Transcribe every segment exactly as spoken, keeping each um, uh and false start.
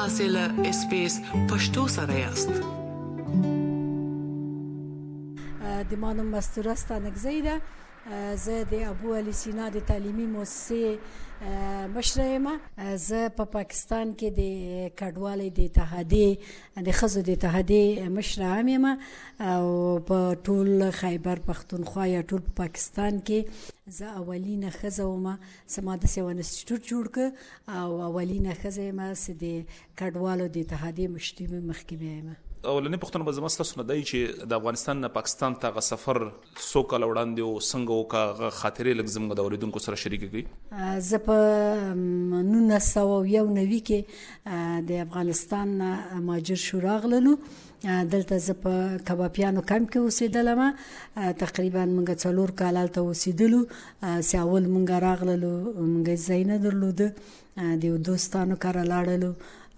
تاسو له اس بي اس پښتو سره یاست. د مانو مستوره ستانکزی ده. زه د ابو علي سینا د تعلیمي مؤسسې مشره یم. زه په پاکستان کې د کډوالۍ د اتحادیې د ښځو د اتحادیې مشره هم یم او په ټول خیبر پښتونخوا یا ټول په پاکستان کې زه اولینه ښځه وم چې ما داسې یو انسټیټوټ جوړ کړ او اولینه ښځه یم چې د کډوالو د اتحادیې مشري مې مخکې بیا یم. اولنې پوښتنه به زما ستاسو نه دی چې د افغانستان نه پاکستان ته هغه سفر څو کاله وړاندې او څنګه وکړه، هغه خاطرې لږ زموږ د اورېدونکو سره شریکې کړئ. زه په نولس سوه یو نوي کې د افغانستان نه مهاجر شو راغللو. دلته زه په کبابیانو کمپ کې اوسېدلم. تقریبا موږ څلور کال هلته اوسېدلو. چې اول موږ راغللو موږ ځای نه درلوده، د یو دوستانو کره لاړلو.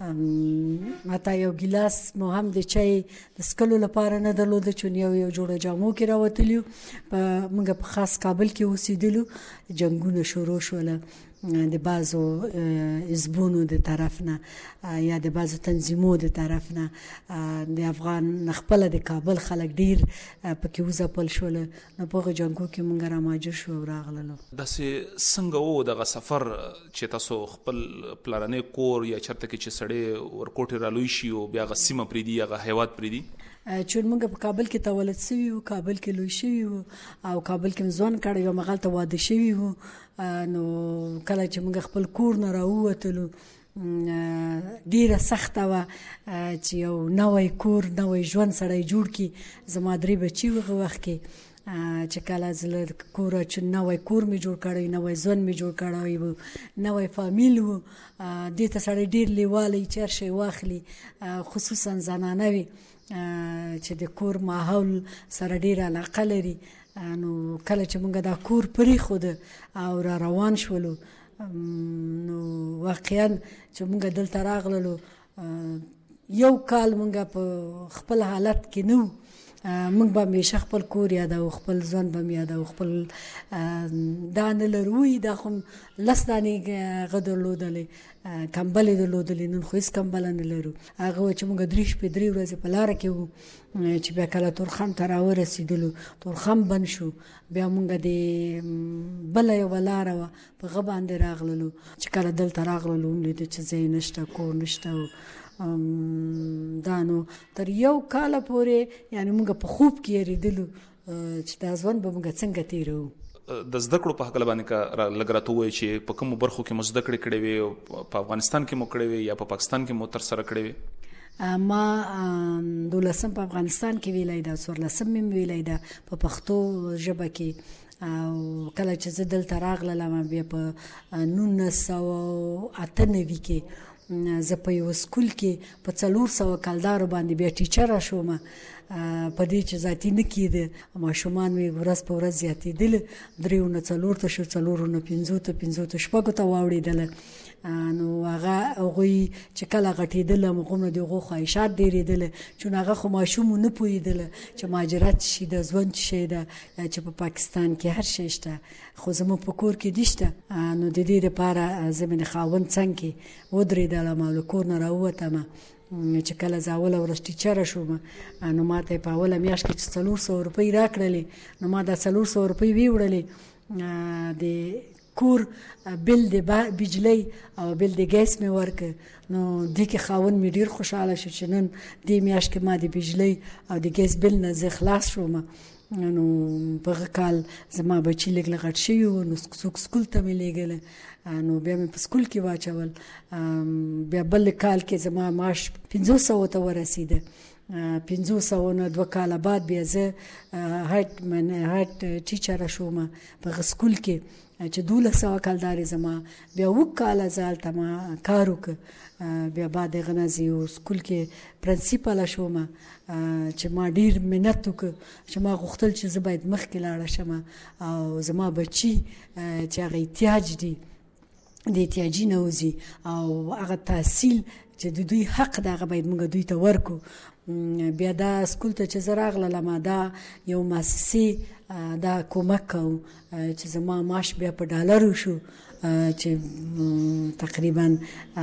حتی یو ګیلاس مو هم د چای د څښلو لپاره نه درلوده چې یو یو جوړه جامو کې راوتلي یو. موږ په خاص کابل کې اوسېدلو. جنګونه شروع شوله د بعضو حزبونو د طرف نه یا د بعضو تنظیمو د طرف نه. د افغان خپله د کابل خلک ډیر پکې وځپل شوله. نو په هغو جنګو کې موږ رامهاجر شو او راغللو. داسې څنګه و دغه سفر چې تاسو خپل پلرنی کور یا چېرته کې چې سړی ورکوټې رالوی شي او بیا هغه سیمه پرېږدي، هغه هیواد پرېږدي؟ چون موږ په کابل کې تولد شوي وو، کابل کې لوی شوي وو او کابل کې مې ځوان کړی وم، هغلته واده شوي وو. نو کله چې موږ خپل کور نه راووتلو ډیره سخته وه چې یو نوی کور نوی ژوند سړی جوړ کړي. زما درې بچي وو هغه وخت کې چې کله زه له کوره چې نوی کور مې جوړ کړی، نوی ژوند مې جوړ کړی وو، نوی فامیل وو. دې ته سړی ډېر لیوالی چې هر شی واخلي، خصوصا زنانه وي چې د کور ماحول سره ډېره علاقه لري. نو کله چې موږ دا کور پرېښوده او را روان شولو، نو واقعا چې موږ دلته راغللو یو کال موږ په خپل حالت کې نه وو. موږ به همیشه خپل کور یادوو، خپل ژوند به مې یادوو، خپل دا نه لرو دا خو لس دانې هغه درلودلې کمبلې درلودلې، نن خو هېڅ کمبله نه لرو. هغه وه چې موږ درې شپې درې ورځې په لاره کې وو چې بیا کله تورخم ته راورسېدلو، تورخم بند شو. بیا موږ د بله یوه لاره وه په هغه باندې راغللو. چې کله دلته راغللو وملیدو چې ځای نشته، کور نشته. دا نو تر یو کاله پورې یعنې موږ په خوب کې یېرېدلو چې دا ژوند به موږ څنګه تېروو. د زده کړو په هکله باندې که لږ راته ووایي چې په کومو برخو کې مو زده کړې کړې وې، په افغانستان کې مو کړې وې یا په پاکستان کې مو ترسره کړې وې؟ ما دولسم په افغانستان کې ویلی ده، څوارلسم مې ویلی ده په پښتو ژبه کې. او کله چې زه دلته راغللم بیا په نولس سوه اته نوي کې زه په یو سکول کې په څلور سوه کلدارو باندې بیا ټیچره شوم. په دې چې ذاتي نه کېده، ماشومان مې ورځ په ورځ زیاتېدله، دریو نه څلور ته شو، څلورو نه پنځو ته، پنځو ته شپږو ته واوړېدله. نو هغه هغوی چې کله غټېدل همغومره د هغو خواهشات ډېرېدله، چون هغه خو ماشوم نه پوهېدله چې مهاجرت شي د ژوند څه شی ده، چې په پاکستان کې هر شی شته خو زموږ په کور کې نشته. نو د دې دپاره زه مې د خاوند څنګ کې ودرېدلم او له کور نه راووتم. چې کله زه اوله ورځ ټیچره شوم، نو ما ته یې په اوله میاشت کې چې څلور سوه روپۍ راکړلې، نو ما دا څلور سوه روپۍ ویوړلې. د کور بل د بجلی او بل د ګیس مې ورکړ. نو دې کې خاوند مې ډېر خوشحاله شو چې نن دې میاشت کې ما د بجلی او د ګیس بل نه زه خلاص شوم. نو په هغه کال زما بچي لږ لږ غټ شوي وو، نو څوک سکول ته مې لېږله. نو بیا مې په سکول کې واچول. بیا بل کال کې زما معاش پنځو سوو ته ورسېده. پنځو سوو نه دوه کاله بعد بیا زه هډ هډ ټیچره شوم په هغه سکول کې چې دولس سوه کلدارې زما. بیا اووه کاله زه هلته ما کار وکړ. بیا بعد هغه نه زه یو سکول کې پرنسپله شوم چې ما ډېر منت وکړ چې ما غوښتل چې زه باید مخکې لاړه شم او زما بچي چې هغه احتیاج دي د احتیاجي نه وځي او هغه تحصیل چې د دوی حق ده هغه باید موږ دوی ته ورکو. بیا دا سکول ته چې زه راغلم دا یو مؤسسې دا کومک کوو چې زما معاش بیا په ډالرو شو چې تقریبا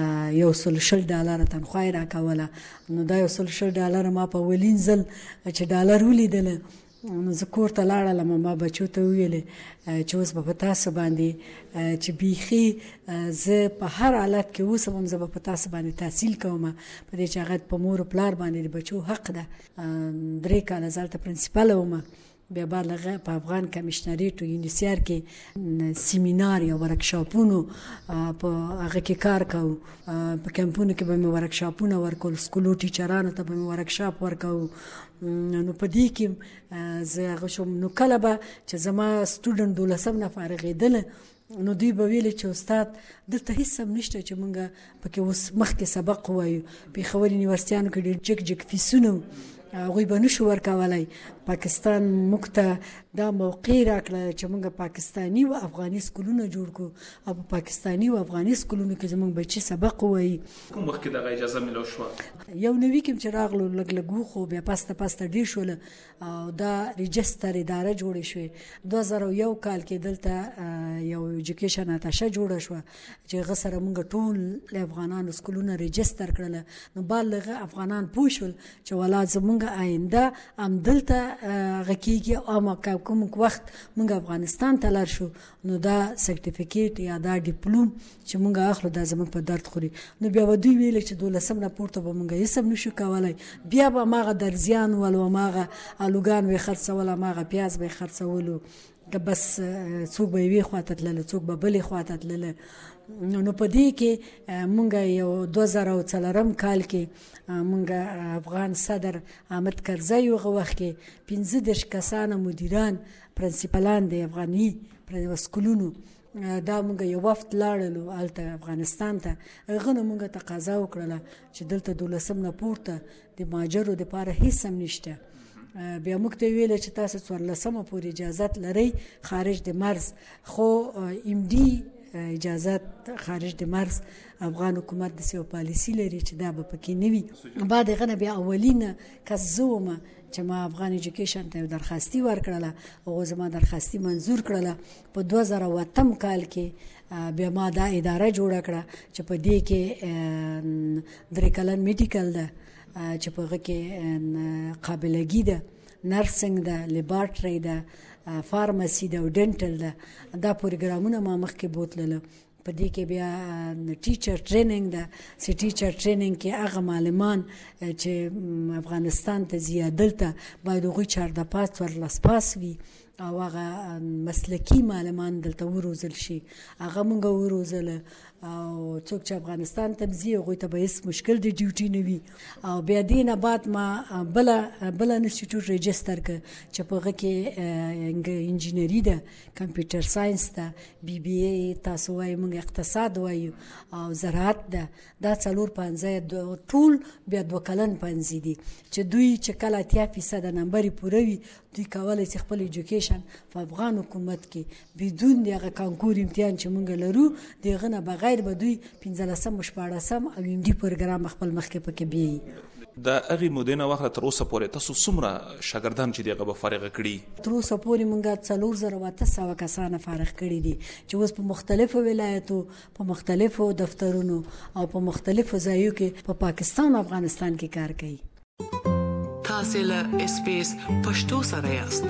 یو سل شل ډالره تنخواه یې راکوله. نو دا یو سل شل ډالره ما په اولین ځل چې ډالر ولیدله نو زه کور ته لاړلم. ما بچو ته وویلې چې اوس به په تاسو باندې چې بیخي زه په هر حالت کې اوسم هم زه به په تاسو باندې تحصیل کوم په دې چې هغه په مور و پلار باندې د بچو حق ده. درې کاله زه هلته پرنسپله وم. بیا بعد هغه په افغان کمیشنریټ او یونیسیار کې سیمینار یا ورکشاپونو په هغه کې کار کوو. په کمپونو کې به مې ورکشاپونه ورکول، سکولو ټیچرانو ته به مې ورکشاپ ورکوو. نو په دې کې زه هغه شوم. نو کله به چې زما سټوډنټ دولسم نه فارغېدله نو دوی به ویلې چې استاد دلته هېڅ هم نشته چې موږ پکې اوس مخکې سبق ووایو. پېښور یونیورسټیانو کې ډېر جګ جګ فیسونه هغوی به نشو ورکولی. پاکستان موږ ته دا موقع راکړه چې موږ پاکستاني و افغاني سکولونه جوړ کړو او په پاکستاني و افغاني سکولونو کې زموږ بچي سبق ووایي. کوم وخت کې دغه اجازه میلاو شوه؟ یو نوي کې چې راغلو لږ لږ وخو بیا پسته پسته ډېر شول او دا رجستر اداره جوړې شوې. دوه زره یو کال کې دلته یو ایجوکیشن اتاشه جوړه شوه چې هغه سره موږ ټول افغانانو سکولونه رجستر کړل. نو بالغ افغانان پوه شول چې ولا زموږ آینده هم دلته هغه کېږي او کوم وخت موږ افغانستان ته لاړ شو نو دا سرټیفیکیټ یا دا ډیپلوم چې موږ اخلو دا زموږ په درد خوري. نو بیا به دوی ویل چې دولسم نه پورته به موږ هېڅ هم نشو کولی. بیا به هماغه درزیان ول او هماغه الوګان به یې خرڅول، هماغه پیاز به یې خرڅولو، بس څوک به یوې خواته تلله څوک به بلې خواته تلله. نو په دې کې مونږ یو دوه زره او څلورم کال کې مونږ افغان صدر احمد کرزی هغه وخت کې پنځه دېرش کسانه مدیران پرنسپلان د افغاني سکولونو دا مونږ یو وفد لاړلو هلته افغانستان ته. هغه نه مونږ تقاضا وکړله چې دلته دولسم نه پورته د مهاجرو دپاره هېڅ هم نشته. بیا موږ ته ویل چې تاسو څوارلسمه پورې اجازت لرئ خارج د مرز، خو ام ډي اجازت خارج د مرز افغان حکومت د سیو پالیسی لري چې دا به پکې نه وي. بعد هغه نه بیا اولینه کس زه وم چې ما افغان ایجوکیشن ته درخواستي ورکړله او زما درخواستي منظور کړله. په دوه زره اووه کال کې بیا ما دا اداره جوړه کړه چې په دې کې درې کلن میډیکل ده چې په هغه کې قابلګي ده، نرسنګ ده، لیبارټري ده، فارمسي ده او ډنټل ده. دا پروګرامونه ما مخکې بوتلله. په دې کې بیا ټیچر ټریننګ ده. سی ټیچر ټریننګ کې هغه معلمان چې افغانستان ته ځي دلته باید هغوی چارده پاس څوارلس پاس وي او هغه مسلکي معلمان دلته وروزل شي. هغه مونږ وروزله او څوک چې افغانستان ته ځي هغوی ته به هېڅ مشکل د ډیوټي نه وي. او بیا دې نه بعد ما بله بله انسټیټیوټ رجستر کړه چې په هغه کې انجینري ده، کمپیوټر ساینس ده، بی بی ای تاسو وایي مونږ اقتصاد وایو او زراعت ده. دا څلور پنځه ټول بیا دوه کلن پنځه دي چې دوی چې کله اتیا فیصده نمبر یې پوره وي دوی کولی چې خپل ایجوکیشن په افغان حکومت کې بدون د هغه کانکور امتحان چې مونږ لرو د هغه نه بغیر به دوی پنځلسم او شپاړسم او ام ډي پروګرام خپل مخکې پکې بیایي. د هغې مودې نه واخله تر اوسه پورې تاسو څومره شاګردان چې دي هغه به فارغه کړي؟ تر اوسه پورې مونږ څلور زره او اته سوه کسانه فارغ کړي دي چې اوس په مختلفو ولایتو، په مختلفو دفترونو او په مختلفو ځایو کې په پاکستان او افغانستان کې کار کوي. تاسو له اس بي اس پښتو سره یاست.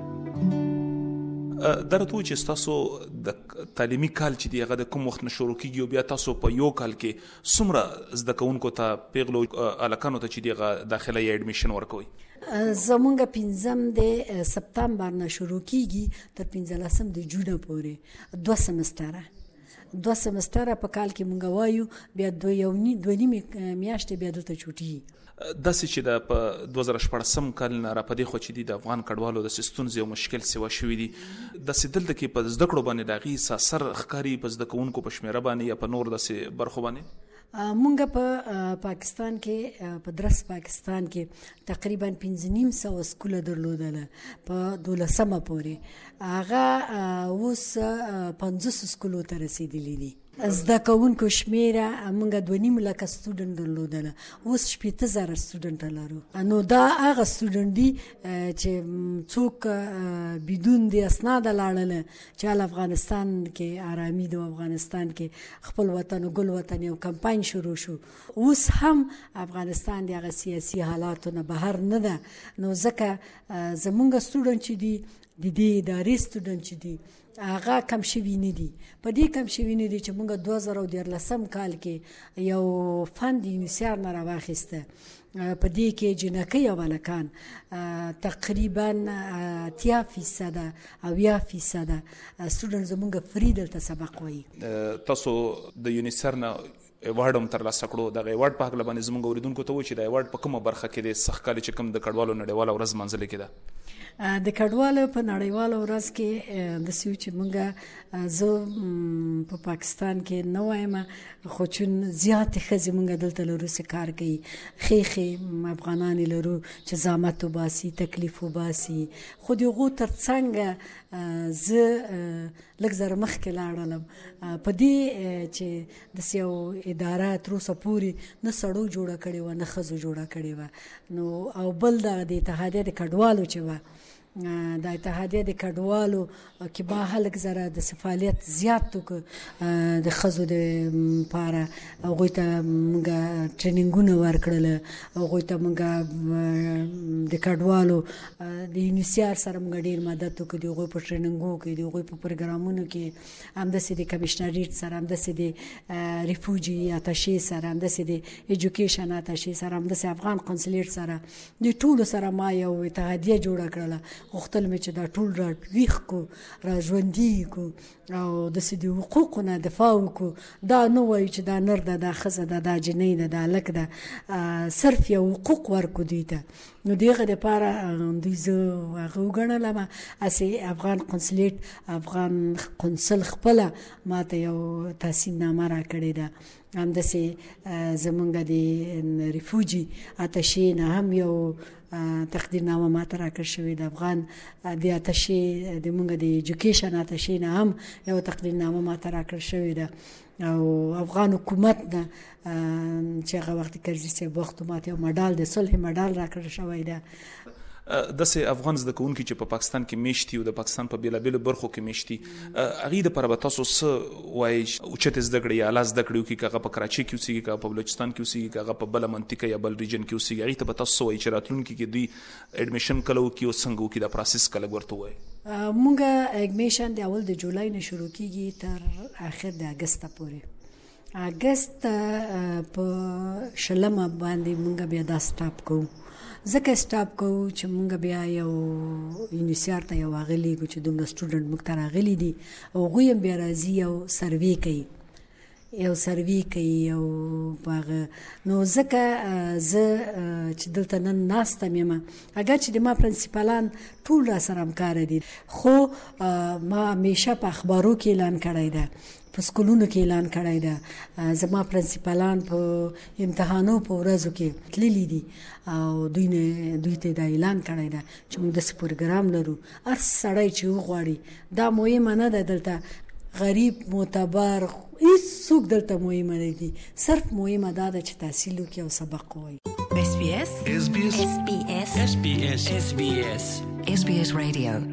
درته وایي چې تاسو د تعلیمي کال چې دی هغه د کوم وخت نه شروع کیږي او بیا تاسو په یو کال کې څومره زده کوونکو ته پیغلو هلکانو ته چې دی هغه داخله یا اډمیشن ورکوئ؟ زمونږ پنځم د سپتمبر نه شروع کیږي تر پنځلسم د جون پورې دوه سمستره دوه سمستره په کال کې مونږ وایو. بیا دوه یو دوه نیمې میاشتې بیا دلته چوټي. داسې چې د په دوه زره شپاړسم کال نه راپدې خو چې دي د افغان کډوالو د ستونزې او مشکل سیوا شوي دي، داسې دلته کې په زده کړو باندې د هغې اثر ښکاري په زده کوونکو په شمېره باندې یا په نور داسې برخو باندې؟ مونږ په پاکستان کې په درس پاکستان کې تقریبا پنځه نیم سوه سکوله درلودله په دولسمه پورې. هغه اوس پنځوس سکولو ته رسېدلي دي. زده کوونکو شمیره موږ دوه نیم لکه سټوډنټ درلودله، اوس شپېته زره سټوډنټ لرو. نو دا هغه سټوډنټ دي چې څوک بدون د اسناد لاړل چې افغانستان کې آرامي د افغانستان کې خپل وطن ګل وطن یو کمپاین شروع شو. اوس هم افغانستان د هغه سیاسي حالاتو نه بهر نه ده. نو ځکه زمونږ سټوډنټ چې دي د دې ادارې سټوډنټ چې دي هغه کم شوي نه دي. په دې کم شوي نه دي چې موږ دوه زره دیارلسم کال کې یو فند یونیسیار نه راواخیسته. په دې کې جنکۍ او هلکان تقریبا اتیا فیصده اویا فیصده سټوډنټ زمونږ فری دلته سبق وایي. تاسو د یونیسیار نه ایوارډ هم ترلاسه کړو. دغه ایوارډ په هکله باندې زموږ اورېدونکو ته وایي چې د ایوارډ په کومه برخه کې دی سږکال چې کوم د کډوالو نړیواله ورځ منځلې کې ده؟ د کډوالو په نړیواله ورځ کې داسې وي چې موږ زه په پاکستان کې نه وایم، خو چون زیاتې ښځې موږ دلته لرو چې کار کوي، ښې ښې افغانانې لرو چې زحمت وباسي، تکلیف وباسي. خو د هغو تر څنګ زه لږ زره مخکې لاړلم په دې چې داسې یو اداره تر اوسه پورې نه سړو جوړه کړې وه نه ښځو جوړه کړې وه. نو او بل دغه د اتحادیه د کډوالو چې وه، د اتحادیه د کډوالو کې ما هلک زره د فعالیت زیات وکړ د ښځو دپاره. هغوی ته موږ ټریننګونه ورکړل، هغوی ته موږ د کډوالو د یونیسیار سره موږ ډېر مدد وکړو، د هغوی په ټریننګو کې، د هغوی په پروګرامونو کې، همداسې د کمیشنریټ سره، همداسې د ریفوجي اتاشې سره، همداسې د ایجوکیشن اتاشې سره، همداسې افغان قونسلیټ سره، د ټولو سره ما یو اتحادیه جوړه کړله. غوښتل مې چې دا ټول را ویښ کړو، را ژوندي کړو او داسې د حقوقو نه دفاع وکړو. دا نه وایو چې دا نر ده، دا ښځه ده، دا جنۍ ده، دا هلک ده، صرف یو حقوق ورکړو دوی ته. نو د هغه دپاره دوی زه هغه وګڼلم. هسې افغان قونسلیټ، افغان قونسل خپله ما ته یو تحسین نامه را کړې ده. همداسې زمونږ د ریفوجي اتاشې نه هم یو تقدیرنامه ما ته راکړل شوې ده. افغان د اتاشې د مونږ د ایجوکیشن اتاشې نه هم یو تقدیرنامه ما ته راکړل شوې ده. او افغان حکومت نه چې هغه وخت کرزي صاحب وخت ما ته یو مډال د صلح مډال راکړل شوی ده. داسې افغان زده کوونکي چې په پاکستان کې میشتي او د پاکستان په بېلابېلو برخو کې میشتي، هغوی دپاره به تاسو څه وایئ؟ اوچتې زده کړې یا اعلی زده کړې وکړي، که هغه په کراچۍ کې اوسېږي، که هغه په بلوچستان کې اوسېږي، که هغه په بله منطقه یا بل ریجن کې اوسېږي، هغوی ته به تاسو څه وایئ چې راتلونکي کې دوی اډمیشن کله وکړي او څنګه وکړي؟ دا پروسس کله ورته ووایئ؟ مونږ اډمیشن د اول د جولای نه شروع کېږي تر آخر د اګسته پورې. اګست په شلمه باندې مونږ بیا دا سټاپ کوو. ځکه سټاپ کوو چې مونږ بیا یو یونیسیار ته یو هغه لیږو چې دومره سټوډنټ موږ ته راغلي دي، هغوی هم بیا راځي یو سروې کوي یو سروې کوي یو هغه. نو ځکه زه چې دلته نن ناسته یم، اگر چې د ما پرنسپلان ټول را سره همکاره دي، خو ما همیشه په اخبارو کې اعلان کړی ده، په سکولونو کې اعلان کړی ده. زما پرنسپلان په امتحانو په ورځو کې تللي دي او دوی نه دوی ته دا اعلان کړی ده چې موږ داسې پروګرام لرو. هر سړی چې وغواړي، دا مهمه نه ده دلته غریب معتبر هیڅوک دلته مهمه نه دي، صرف مهمه دا ده چې تحصیل وکړي او سبق ووایي. اس بي اس اس بي اس اس بي اس اس بي اس اس بي اس Radio